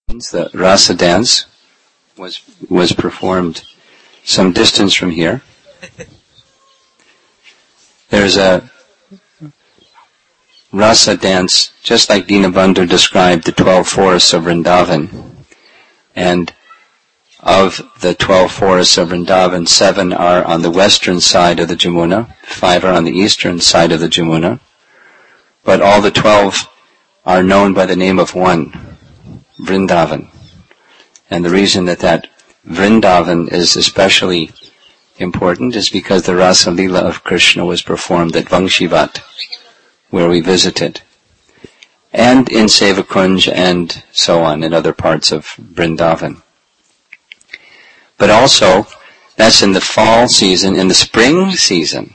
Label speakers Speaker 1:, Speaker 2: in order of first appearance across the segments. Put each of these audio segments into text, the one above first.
Speaker 1: The rasa dance was performed some distance from here. There's a rasa dance, just like Dinabandhu described the 12 forests of Vrindavan. And of the 12 forests of Vrindavan, 7 are on the western side of the Jamuna, 5 are on the eastern side of the Jamuna. But all the 12 are known by the name of one, Vrindavan. And the reason that Vrindavan is especially important is because the Rasa Leela of Krishna was performed at Vangshivat, where we visited, and in Sevakunj and so on in other parts of Vrindavan. But also, that's in the fall season. In the spring season,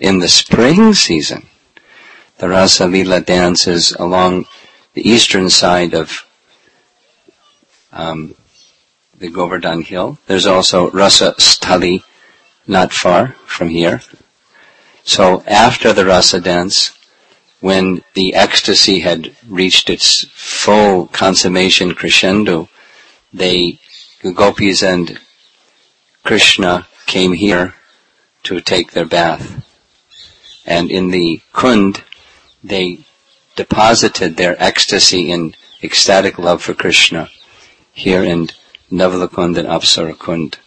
Speaker 1: the Rasa Leela dances along the eastern side of the Govardhan Hill. There's also Rasa Sthali not far from here. So after the Rasa dance, when the ecstasy had reached its full consummation crescendo, the gopis and Krishna came here to take their bath. And in the Kund, they deposited their ecstasy in ecstatic love for Krishna here in Navalakund and Apsara Kund.